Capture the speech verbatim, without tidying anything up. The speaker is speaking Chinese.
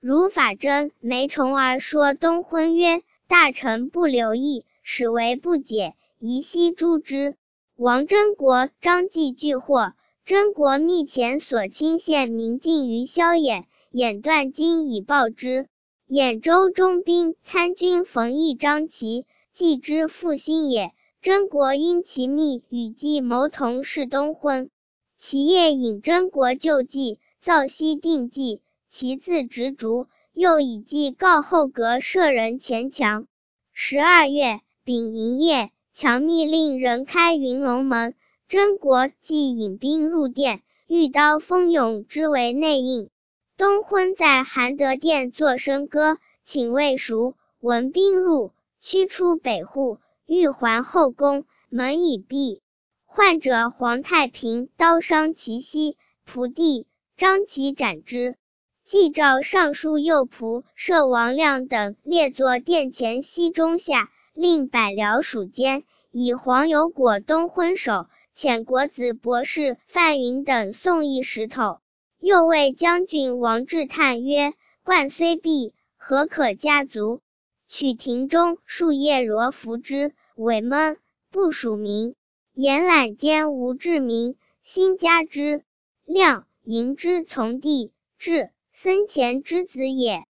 如法真、梅崇儿说东昏曰：大臣不留意，始为不解，宜悉诛之。王真国、张继俱获，真国密遣所亲县民进于萧衍，衍断金以报之。兖州中兵参军冯异、张齐，继之复兴也。真国因其密与计谋同是东昏，其夜引真国救济，造西定计，其自执逐，又以计告后阁舍人前墙。十二月，丙寅夜，强密令人开云龙门，真国即引兵入殿，欲刀锋勇之为内应。东昏在含德殿作笙歌，请未熟，闻兵入，驱出北户，欲还后宫，门已闭。患者黄太平刀伤其膝，仆第，张齐斩之。既召尚书右仆射王亮等列坐殿前西中下，令百僚属监，以黄油裹东昏首，遣国子博士范云等送一石头。又谓将军王志叹曰：冠虽敝，何可加足？取庭中树叶罗服之，尾闷，不署名。言览间无志名，新加之。亮迎之从弟，至，僧虔之子也。